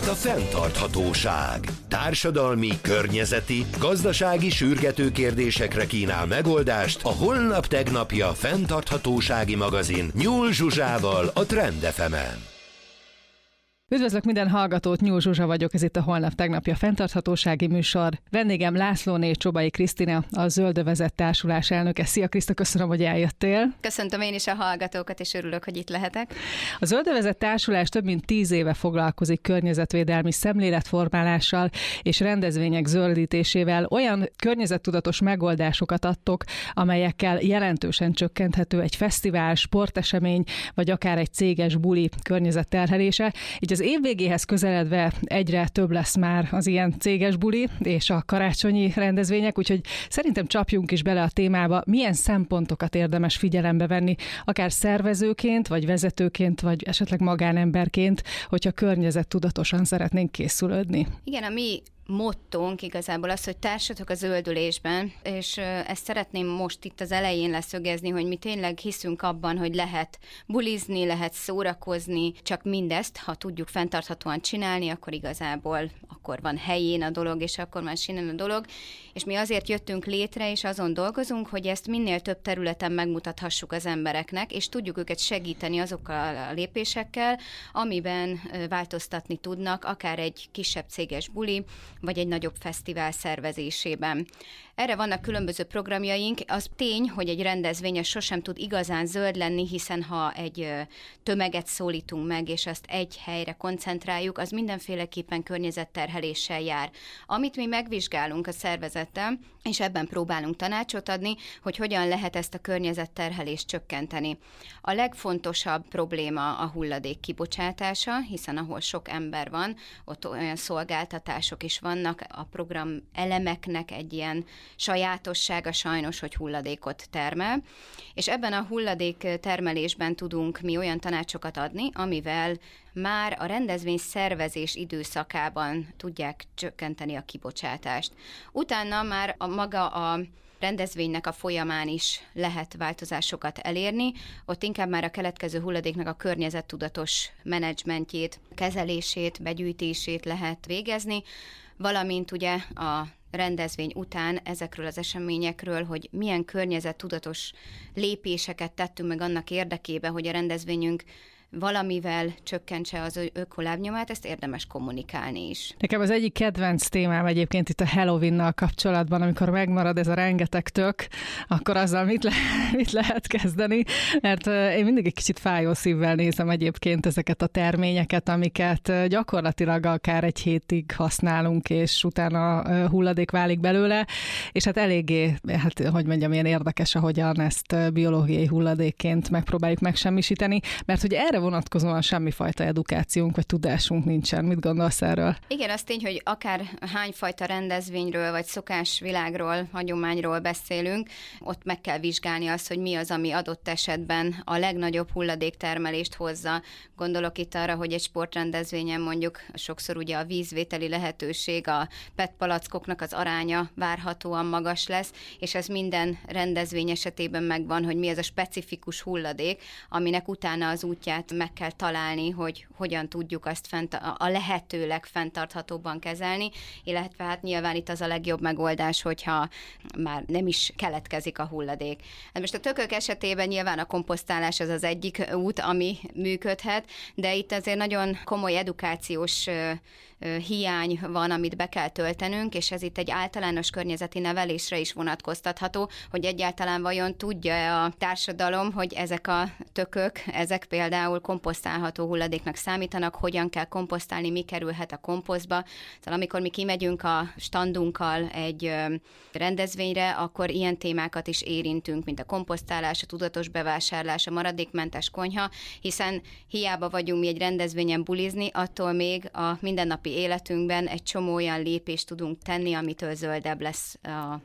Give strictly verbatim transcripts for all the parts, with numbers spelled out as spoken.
a fenntarthatóság. Társadalmi, környezeti, gazdasági sürgető kérdésekre kínál megoldást a Holnap Tegnapja fenntarthatósági magazin Nyúl Zsuzsával a Trend ef emen. Üdvözlök minden hallgatót, Nyúl Zsuzsa vagyok, ez itt a Holnap Tegnapja fenntarthatósági műsor. Vendégem Lászlóné Csobai Krisztina, a Zöldövezet Társulás elnöke. Szia Kriszta, köszönöm, hogy eljöttél. Köszöntöm én is a hallgatókat, és örülök, hogy itt lehetek. A Zöldövezet Társulás több mint tíz éve foglalkozik környezetvédelmi szemléletformálással és rendezvények zöldítésével. Olyan környezettudatos megoldásokat adtok, amelyekkel jelentősen csökkenthető egy fesztivál, sportesemény, vagy akár egy céges buli környezetterhelése. Így az év végéhez közeledve egyre több lesz már az ilyen céges buli és a karácsonyi rendezvények, úgyhogy szerintem csapjunk is bele a témába, milyen szempontokat érdemes figyelembe venni, akár szervezőként, vagy vezetőként, vagy esetleg magánemberként, hogyha környezettudatosan szeretnénk készülődni. Igen, a mi mottónk igazából az, hogy társatok a zöldülésben, és ezt szeretném most itt az elején leszögezni, hogy mi tényleg hiszünk abban, hogy lehet bulizni, lehet szórakozni, csak mindezt, ha tudjuk fenntarthatóan csinálni, akkor igazából akkor van helyén a dolog, és akkor már sinnen a dolog, és mi azért jöttünk létre, és azon dolgozunk, hogy ezt minél több területen megmutathassuk az embereknek, és tudjuk őket segíteni azokkal a lépésekkel, amiben változtatni tudnak, akár egy kisebb céges buli, vagy egy nagyobb fesztivál szervezésében. Erre vannak különböző programjaink. Az tény, hogy egy rendezvény sosem tud igazán zöld lenni, hiszen ha egy tömeget szólítunk meg, és azt egy helyre koncentráljuk, az mindenféleképpen környezetterheléssel jár. Amit mi megvizsgálunk a szervezettel, és ebben próbálunk tanácsot adni, hogy hogyan lehet ezt a környezetterhelést csökkenteni. A legfontosabb probléma a hulladék kibocsátása, hiszen ahol sok ember van, ott olyan szolgáltatások is vannak, a program elemeknek egy ilyen sajátossága sajnos, hogy hulladékot termel, és ebben a hulladék termelésben tudunk mi olyan tanácsokat adni, amivel már a rendezvény szervezés időszakában tudják csökkenteni a kibocsátást. Utána már a maga a rendezvénynek a folyamán is lehet változásokat elérni, ott inkább már a keletkező hulladéknak a környezettudatos menedzsmentjét, kezelését, begyűjtését lehet végezni, valamint ugye a rendezvény után ezekről az eseményekről, hogy milyen környezettudatos lépéseket tettünk meg annak érdekében, hogy a rendezvényünk valamivel csökkentse az ökolábnyomát, ezt érdemes kommunikálni is. Nekem az egyik kedvenc témám egyébként itt a Halloweennal kapcsolatban, amikor megmarad ez a rengeteg tök, akkor azzal mit, le- mit lehet kezdeni, mert én mindig egy kicsit fájó szívvel nézem egyébként ezeket a terményeket, amiket gyakorlatilag akár egy hétig használunk, és utána hulladék válik belőle, és hát eléggé, hát hogy mondjam, ilyen érdekes, ahogyan ezt biológiai hulladékként megpróbáljuk megsemmisíteni, mert hogy erre vonatkozóan semmifajta edukációnk vagy tudásunk nincsen. Mit gondolsz erről? Igen, az tény, hogy akár hányfajta rendezvényről vagy szokásvilágról, hagyományról beszélünk, ott meg kell vizsgálni azt, hogy mi az, ami adott esetben a legnagyobb hulladéktermelést hozza. Gondolok itt arra, hogy egy sportrendezvényen mondjuk sokszor ugye a vízvételi lehetőség, a pé é té palackoknak az aránya várhatóan magas lesz, és ez minden rendezvény esetében megvan, hogy mi az a specifikus hulladék, aminek utána az útját meg kell találni, hogy hogyan tudjuk azt fent, a lehető legfenntarthatóbban kezelni, illetve hát nyilván itt az a legjobb megoldás, hogyha már nem is keletkezik a hulladék. Hát most a tökök esetében nyilván a komposztálás az az egyik út, ami működhet, de itt azért nagyon komoly edukációs hiány van, amit be kell töltenünk, és ez itt egy általános környezeti nevelésre is vonatkoztatható, hogy egyáltalán vajon tudja a társadalom, hogy ezek a tökök, ezek például komposztálható hulladéknak számítanak, hogyan kell komposztálni, mi kerülhet a komposztba. Szóval amikor mi kimegyünk a standunkkal egy rendezvényre, akkor ilyen témákat is érintünk, mint a komposztálás, a tudatos bevásárlás, a maradékmentes konyha, hiszen hiába vagyunk mi egy rendezvényen bulizni, attól még a mindennapi életünkben egy csomó olyan lépést tudunk tenni, amitől zöldebb lesz a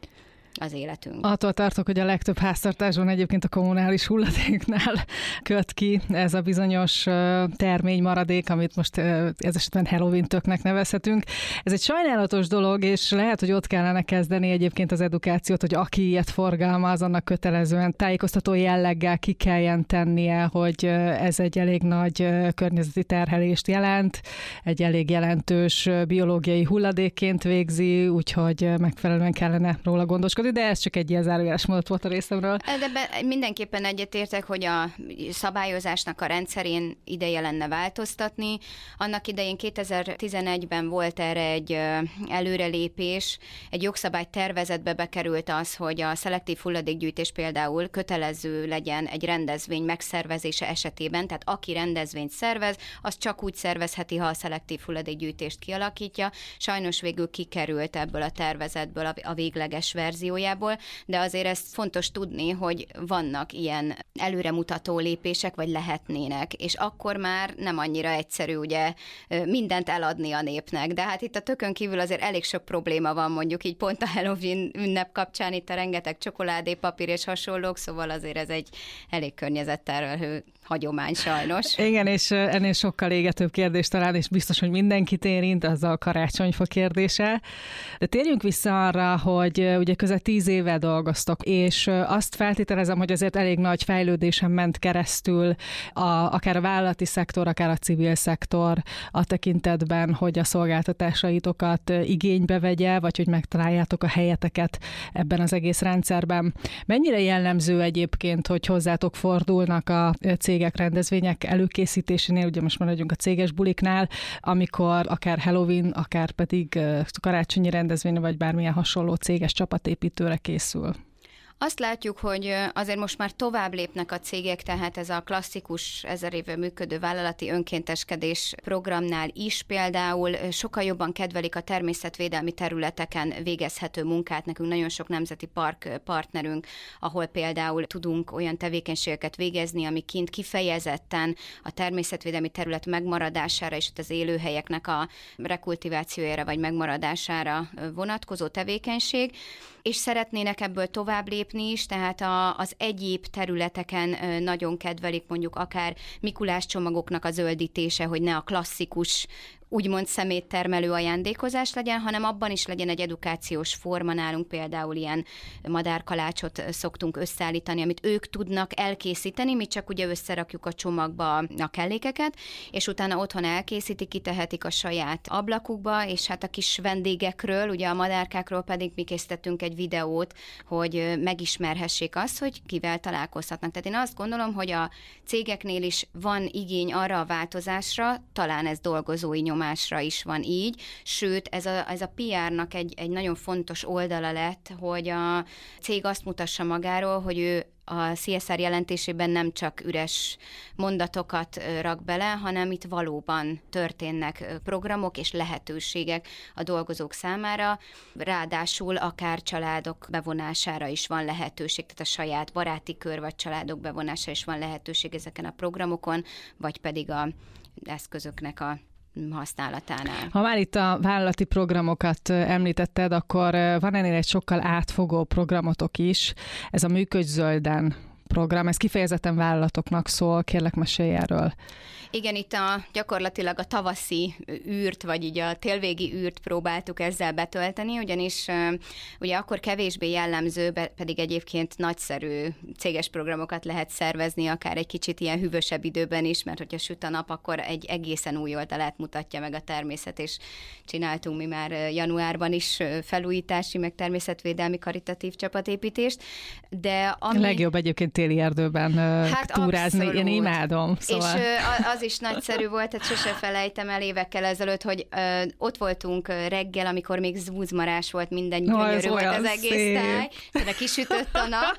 az életünk. Attól tartok, hogy a legtöbb háztartásban egyébként a kommunális hulladéknál köt ki ez a bizonyos termény maradék, amit most ez esetben Halloween töknek nevezhetünk. Ez egy sajnálatos dolog, és lehet, hogy ott kellene kezdeni egyébként az edukációt, hogy aki ilyet forgalmaz, annak kötelezően tájékoztató jelleggel ki kelljen tennie, hogy ez egy elég nagy környezeti terhelést jelent, egy elég jelentős biológiai hulladékként végzi, úgyhogy megfelelően kellene róla gondoskodni, de ez csak egy ilyen zárójeles mondat volt a részemről. De be, mindenképpen egyetértek, hogy a szabályozásnak a rendszerén ideje lenne változtatni. Annak idején kétezer-tizenegyben volt erre egy előrelépés, egy jogszabály tervezetbe bekerült az, hogy a szelektív hulladékgyűjtés például kötelező legyen egy rendezvény megszervezése esetében, tehát aki rendezvényt szervez, az csak úgy szervezheti, ha a szelektív hulladékgyűjtést kialakítja. Sajnos végül kikerült ebből a tervezetből a végleges verziójából, de azért ezt fontos tudni, hogy vannak ilyen előremutató lépések, vagy lehetnének, és akkor már nem annyira egyszerű ugye mindent eladni a népnek, de hát itt a tökön kívül azért elég sok probléma van, mondjuk így pont a Halloween ünnep kapcsán, itt a rengeteg csokoládé, papír és hasonlók, szóval azért ez egy elég környezetterhelő hagyomány sajnos. Igen, és ennél sokkal égetőbb kérdés talán, és biztos, hogy mindenkit érint, az a karácsonyfa kérdése. De térjünk vissza arra, hogy ugye közel tíz éve dolgoztok, és azt feltételezem, hogy azért elég nagy fejlődésen ment keresztül a, akár a vállalati szektor, akár a civil szektor a tekintetben, hogy a szolgáltatásaitokat igénybe vegye, vagy hogy megtaláljátok a helyeteket ebben az egész rendszerben. Mennyire jellemző egyébként, hogy hozzátok fordulnak a cégek rendezvények előkészítésénél, ugye most maradjunk a céges buliknál, amikor akár Halloween, akár pedig karácsonyi rendezvény, vagy bármilyen hasonló céges csapatépítőre készül? Azt látjuk, hogy azért most már tovább lépnek a cégek, tehát ez a klasszikus ezer éve működő vállalati önkénteskedés programnál is például sokkal jobban kedvelik a természetvédelmi területeken végezhető munkát. Nekünk nagyon sok nemzeti park partnerünk, ahol például tudunk olyan tevékenységeket végezni, ami kint kifejezetten a természetvédelmi terület megmaradására és az élőhelyeknek a rekultivációjára vagy megmaradására vonatkozó tevékenység, és szeretnének ebből tovább lépni is, tehát a, az egyéb területeken nagyon kedvelik mondjuk akár Mikulás csomagoknak a zöldítése, hogy ne a klasszikus úgymond szeméttermelő ajándékozás legyen, hanem abban is legyen egy edukációs forma. Nálunk például ilyen madárkalácsot szoktunk összeállítani, amit ők tudnak elkészíteni, mi csak ugye összerakjuk a csomagba a kellékeket, és utána otthon elkészítik, kitehetik a saját ablakukba, és hát a kis vendégekről, ugye a madárkákról pedig mi készítettünk egy videót, hogy megismerhessék azt, hogy kivel találkozhatnak. Tehát én azt gondolom, hogy a cégeknél is van igény arra a változásra, talán ez dolgozói nyom másra is van így, sőt, ez a, ez a pé er-nak egy, egy nagyon fontos oldala lett, hogy a cég azt mutassa magáról, hogy ő a cé es er jelentésében nem csak üres mondatokat rak bele, hanem itt valóban történnek programok és lehetőségek a dolgozók számára, ráadásul akár családok bevonására is van lehetőség, tehát a saját baráti kör vagy családok bevonására is van lehetőség ezeken a programokon, vagy pedig a eszközöknek a használatánál. Ha már itt a vállalati programokat említetted, akkor van ennél egy sokkal átfogó programotok is. Ez a Működj zölden program, ez kifejezetten vállalatoknak szól, kérlek mesélj erről. Igen, itt a, gyakorlatilag a tavaszi űrt, vagy így a télvégi űrt próbáltuk ezzel betölteni, ugyanis ugye akkor kevésbé jellemző, pedig egyébként nagyszerű céges programokat lehet szervezni, akár egy kicsit ilyen hűvösebb időben is, mert hogyha süt a nap, akkor egy egészen új oldalát mutatja meg a természet, és csináltunk mi már januárban is felújítási, meg természetvédelmi karitatív csapatépítést. De ami... Legjobb egyébként téli erdőben hát túrázni, abszolút. Én imádom. Szóval... És az is nagyszerű volt, tehát sose felejtem el évekkel ezelőtt, hogy ö, ott voltunk reggel, amikor még zúzmarás volt, minden gyönyörű volt az egész táj, tehát kisütött a nap,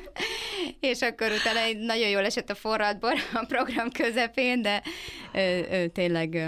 és akkor utána nagyon jól esett a forradbor a program közepén, de ö, ö, tényleg ö,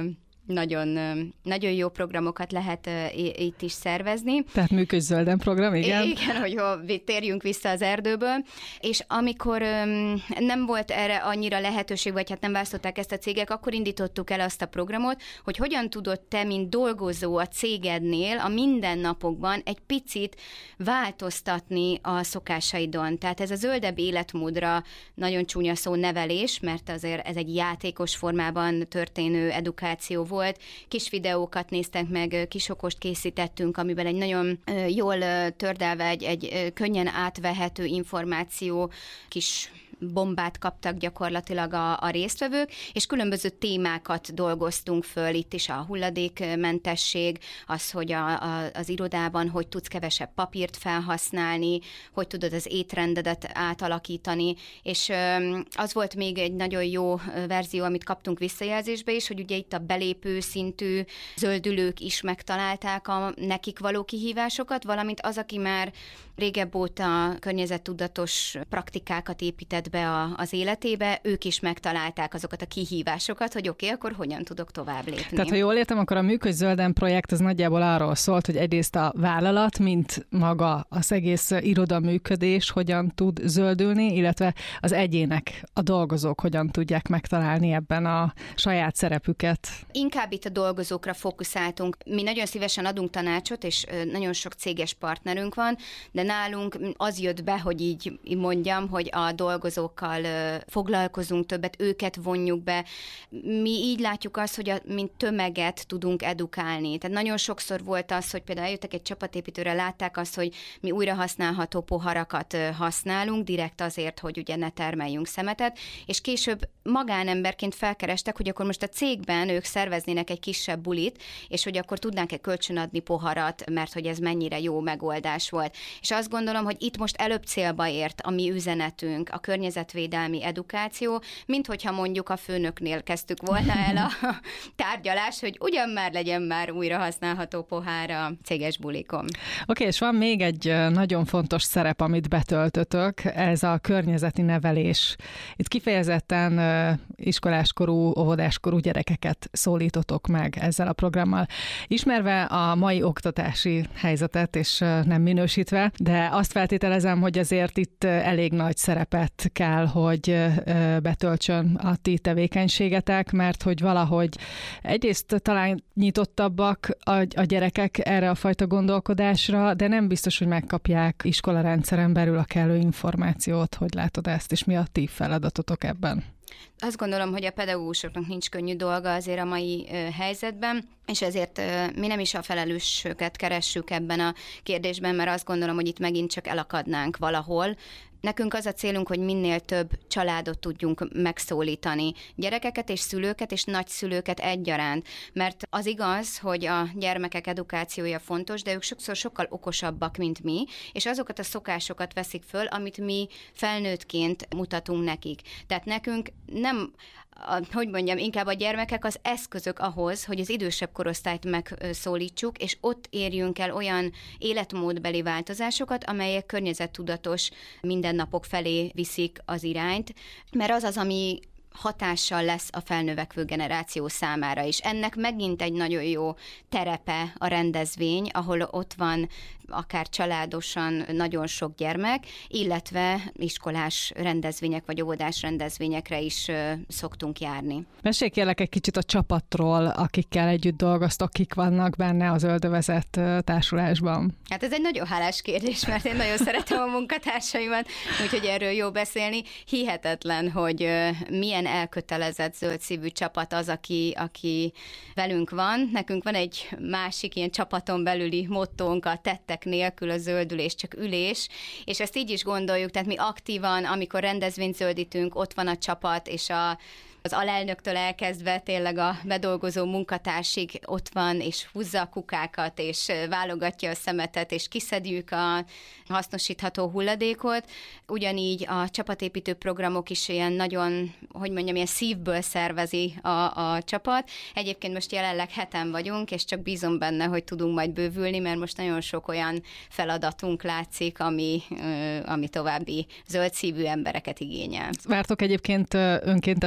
nagyon, nagyon jó programokat lehet itt is szervezni. Tehát Működj Zölden program, igen? Igen, hogy térjünk vissza az erdőből, és amikor nem volt erre annyira lehetőség, vagy hát nem választották ezt a cégek, akkor indítottuk el azt a programot, hogy hogyan tudod te, mint dolgozó a cégednél a mindennapokban egy picit változtatni a szokásaidon. Tehát ez a zöldebb életmódra nagyon csúnya szó nevelés, mert azért ez egy játékos formában történő edukáció volt. Kis videókat néztek meg, kis okost készítettünk, amiben egy nagyon jól tördelve, egy, egy könnyen átvehető információ, kis bombát kaptak gyakorlatilag a, a résztvevők, és különböző témákat dolgoztunk föl, itt is a hulladékmentesség, az, hogy a, a, az irodában hogy tudsz kevesebb papírt felhasználni, hogy tudod az étrendedet átalakítani, és az volt még egy nagyon jó verzió, amit kaptunk visszajelzésbe is, hogy ugye itt a belépő szintű zöldülők is megtalálták a nekik való kihívásokat, valamint az, aki már régebb óta környezettudatos praktikákat épített be a, az életébe, ők is megtalálták azokat a kihívásokat, hogy oké, okay, akkor hogyan tudok tovább lépni. Tehát, ha jól értem, akkor a Működj Zölden projekt az nagyjából arról szólt, hogy egyrészt a vállalat, mint maga az egész iroda működés hogyan tud zöldülni, illetve az egyének, a dolgozók hogyan tudják megtalálni ebben a saját szerepüket. Inkább itt a dolgozókra fókuszáltunk. Mi nagyon szívesen adunk tanácsot, és nagyon sok céges partnerünk van, de nálunk az jött be, hogy így mondjam, hogy a dolgozókkal foglalkozunk többet, őket vonjuk be. Mi így látjuk azt, hogy a, mint tömeget tudunk edukálni. Tehát nagyon sokszor volt az, hogy például eljöttek egy csapatépítőre, látták azt, hogy mi újra használható poharakat használunk, direkt azért, hogy ugye ne termeljünk szemetet, és később magánemberként felkerestek, hogy akkor most a cégben ők szerveznének egy kisebb bulit, és hogy akkor tudnánk-e kölcsönadni poharat, mert hogy ez mennyire jó megoldás volt. És azt gondolom, hogy itt most előbb célba ért a mi üzenetünk, a környezetvédelmi edukáció, mint hogyha mondjuk a főnöknél kezdtük volna el a tárgyalást, hogy ugyan már legyen már újra használható pohár a céges bulikon. Oké, okay, és van még egy nagyon fontos szerep, amit betöltötök, ez a környezeti nevelés. Itt kifejezetten iskoláskorú, óvodáskorú gyerekeket szólítotok meg ezzel a programmal. Ismerve a mai oktatási helyzetet, és nem minősítve, de azt feltételezem, hogy azért itt elég nagy szerepet kell, hogy betöltsön a ti tevékenységetek, mert hogy valahogy egyrészt talán nyitottabbak a, a gyerekek erre a fajta gondolkodásra, de nem biztos, hogy megkapják iskolarendszeren belül a kellő információt. Hogy látod ezt, és mi a ti feladatotok ebben? Azt gondolom, hogy a pedagógusoknak nincs könnyű dolga azért a mai ö, helyzetben, és ezért ö, mi nem is a felelősöket keressük ebben a kérdésben, mert azt gondolom, hogy itt megint csak elakadnánk valahol. Nekünk az a célunk, hogy minél több családot tudjunk megszólítani, gyerekeket és szülőket és nagyszülőket egyaránt, mert az igaz, hogy a gyermekek edukációja fontos, de ők sokszor sokkal okosabbak, mint mi, és azokat a szokásokat veszik föl, amit mi felnőttként mutatunk nekik. Tehát nekünk nem, hogy mondjam, inkább a gyermekek az eszközök ahhoz, hogy az idősebb korosztályt megszólítsuk, és ott érjünk el olyan életmódbeli változásokat, amelyek környezettudatos mindennapok felé viszik az irányt, mert az az, ami hatással lesz a felnövekvő generáció számára is. Ennek megint egy nagyon jó terepe a rendezvény, ahol ott van akár családosan nagyon sok gyermek, illetve iskolás rendezvények vagy óvodás rendezvényekre is szoktunk járni. Mesélj kérlek egy kicsit a csapatról, akikkel együtt dolgoztok, kik vannak benne az Öldövezet társulásban. Hát ez egy nagyon hálás kérdés, mert én nagyon szeretem a munkatársaimat, úgyhogy erről jó beszélni. Hihetetlen, hogy milyen elkötelezett zöldszívű csapat az, aki, aki velünk van. Nekünk van egy másik ilyen csapaton belüli mottónk, a tettek nélkül a zöldülés, csak ülés, és ezt így is gondoljuk, tehát mi aktívan, amikor rendezvényt zöldítünk, ott van a csapat, és a az alelnöktől elkezdve tényleg a bedolgozó munkatársig ott van, és húzza a kukákat, és válogatja a szemetet, és kiszedjük a hasznosítható hulladékot. Ugyanígy a csapatépítő programok is ilyen nagyon, hogy mondjam, ilyen szívből szervezi a, a csapat. Egyébként most jelenleg heten vagyunk, és csak bízom benne, hogy tudunk majd bővülni, mert most nagyon sok olyan feladatunk látszik, ami, ami további zöldszívű embereket igényel. Vártok egyébként önkénteseket is?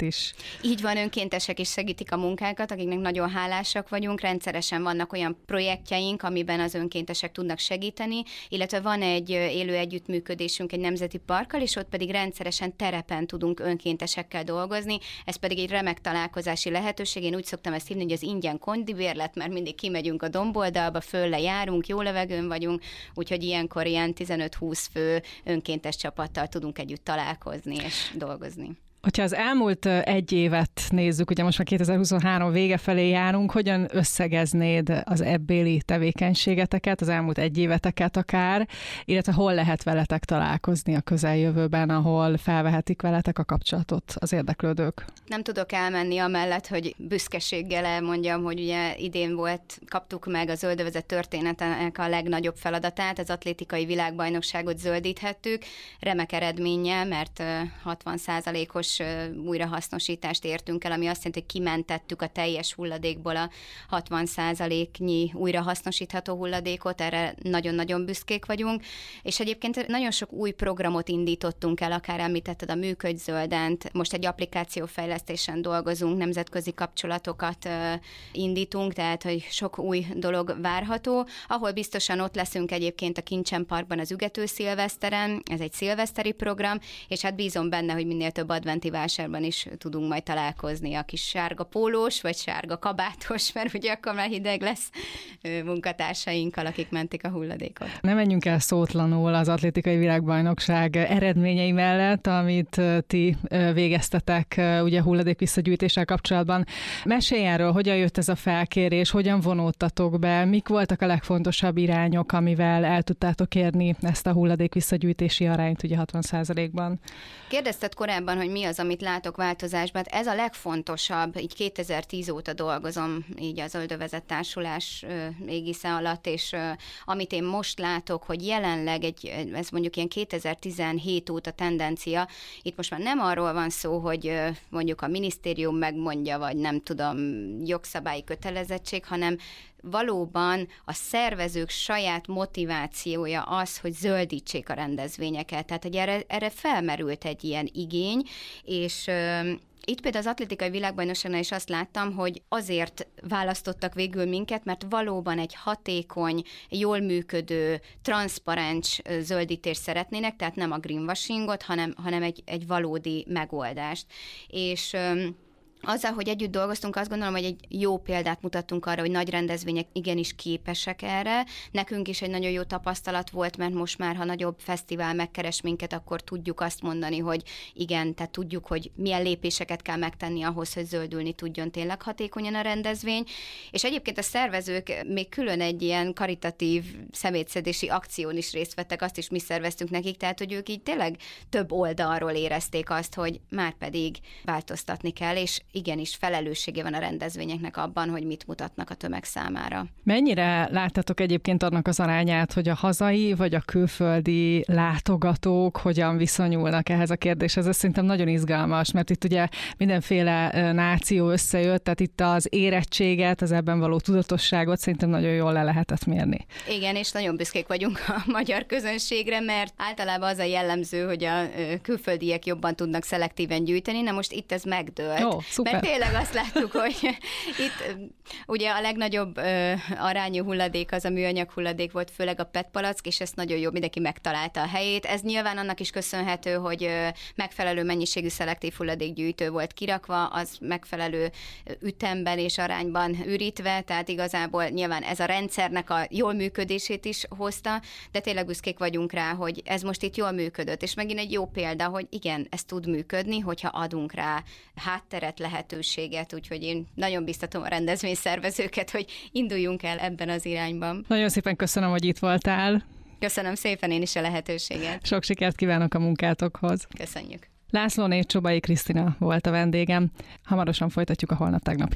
is. Így van, önkéntesek is segítik a munkákat, akiknek nagyon hálásak vagyunk. Rendszeresen vannak olyan projektjeink, amiben az önkéntesek tudnak segíteni, illetve van egy élő együttműködésünk egy nemzeti parkkal, és ott pedig rendszeresen terepen tudunk önkéntesekkel dolgozni. Ez pedig egy remek találkozási lehetőség. Én úgy szoktam ezt hívni, hogy az ingyen kondibérlet, mert mindig kimegyünk a domboldalba, fölle járunk, jó levegőn vagyunk, úgyhogy ilyenkor ilyen tizenöt-húsz fő önkéntes csapattal tudunk együtt találkozni és dolgozni. Hogyha az elmúlt egy évet nézzük, ugye most már kétezer-huszonhárom vége felé járunk, hogyan összegeznéd az ebbéli tevékenységeteket, az elmúlt egy éveteket akár, illetve hol lehet veletek találkozni a közeljövőben, ahol felvehetik veletek a kapcsolatot az érdeklődők? Nem tudok elmenni amellett, hogy büszkeséggel elmondjam, hogy ugye idén volt, kaptuk meg a zöldövezet történetének a legnagyobb feladatát, az atlétikai világbajnokságot zöldíthettük, remek eredménnyel, mert hatvan százalékos újrahasznosítást értünk el, ami azt jelenti, hogy kimentettük a teljes hulladékból a hatvan százaléknyi újrahasznosítható hulladékot, erre nagyon-nagyon büszkék vagyunk, és egyébként nagyon sok új programot indítottunk el, akár említetted a Működj Zöldent, most egy applikációfejlesztésen dolgozunk, nemzetközi kapcsolatokat indítunk, tehát hogy sok új dolog várható, ahol biztosan ott leszünk egyébként a Kincsen Parkban az Ügető Szilveszteren, ez egy szilveszteri program, és hát bízom benne, hogy minél több adventi vásárban is tudunk majd találkozni a kis sárga pólós, vagy sárga kabátos, mert ugye akkor már hideg lesz munkatársainkkal, akik mentik a hulladékot. Ne menjünk el szótlanul az atlétikai világbajnokság eredményei mellett, amit ti végeztetek ugye hulladék visszagyűjtéssel kapcsolatban. Mesélj erről, hogyan jött ez a felkérés, hogyan vonódtatok be, mik voltak a legfontosabb irányok, amivel el tudtátok érni ezt a hulladék visszagyűjtési arányt ugye hatvan százalékban? Kérdezted korábban, hogy mi az, amit látok változásban. Ez a legfontosabb, így kétezer-tíz óta dolgozom így az Zöldövezet Társulás égisze alatt, és amit én most látok, hogy jelenleg egy, ez mondjuk ilyen kétezer-tizenhét óta tendencia, itt most már nem arról van szó, hogy mondjuk a minisztérium megmondja, vagy nem tudom, jogszabályi kötelezettség, hanem valóban a szervezők saját motivációja az, hogy zöldítsék a rendezvényeket. Tehát, hogy erre, erre felmerült egy ilyen igény, és ö, itt például az atlétikai világbajnokságnál is azt láttam, hogy azért választottak végül minket, mert valóban egy hatékony, jól működő, transzparens zöldítést szeretnének, tehát nem a greenwashingot, hanem, hanem egy, egy valódi megoldást. És ö, azzal, hogy együtt dolgoztunk, azt gondolom, hogy egy jó példát mutattunk arra, hogy nagy rendezvények igenis képesek erre. Nekünk is egy nagyon jó tapasztalat volt, mert most már, ha nagyobb fesztivál megkeres minket, akkor tudjuk azt mondani, hogy igen, tehát tudjuk, hogy milyen lépéseket kell megtenni ahhoz, hogy zöldülni tudjon tényleg hatékonyan a rendezvény. És egyébként a szervezők még külön egy ilyen karitatív szemétszedési akción is részt vettek, azt is mi szerveztünk nekik, tehát hogy ők így tényleg több oldalról érezték azt, hogy már pedig változtatni kell, és igenis felelőssége van a rendezvényeknek abban, hogy mit mutatnak a tömeg számára. Mennyire láttatok egyébként annak az arányát, hogy a hazai vagy a külföldi látogatók hogyan viszonyulnak ehhez a kérdéshez? Ez szerintem nagyon izgalmas, mert itt ugye mindenféle náció összejött, tehát itt az érettséget, az ebben való tudatosságot szerintem nagyon jól le lehetett mérni. Igen, és nagyon büszkék vagyunk a magyar közönségre, mert általában az a jellemző, hogy a külföldiek jobban tudnak szelektíven gyűjteni, na most itt ez megdőlt. Jó, szuper. Mert tényleg azt láttuk, hogy itt ugye a legnagyobb ö, arányú hulladék az a műanyag hulladék volt, főleg a pé é té palack, és ezt nagyon jó, mindenki megtalálta a helyét. Ez nyilván annak is köszönhető, hogy ö, megfelelő mennyiségű szelektív hulladékgyűjtő volt kirakva, az megfelelő ütemben és arányban ürítve, tehát igazából nyilván ez a rendszernek a jól működését is hozta, de tényleg büszkék vagyunk rá, hogy ez most itt jól működött, és megint egy jó példa, hogy igen, ez tud működni, hogyha adunk rá hátteret, lehetőséget, úgyhogy én nagyon biztatom a rendezvényszervezőket, hogy induljunk el ebben az irányban. Nagyon szépen köszönöm, hogy itt voltál. Köszönöm szépen én is a lehetőséget. Sok sikert kívánok a munkátokhoz. Köszönjük. Lászlóné Csobai Krisztina volt a vendégem. Hamarosan folytatjuk a Holnap Tegnap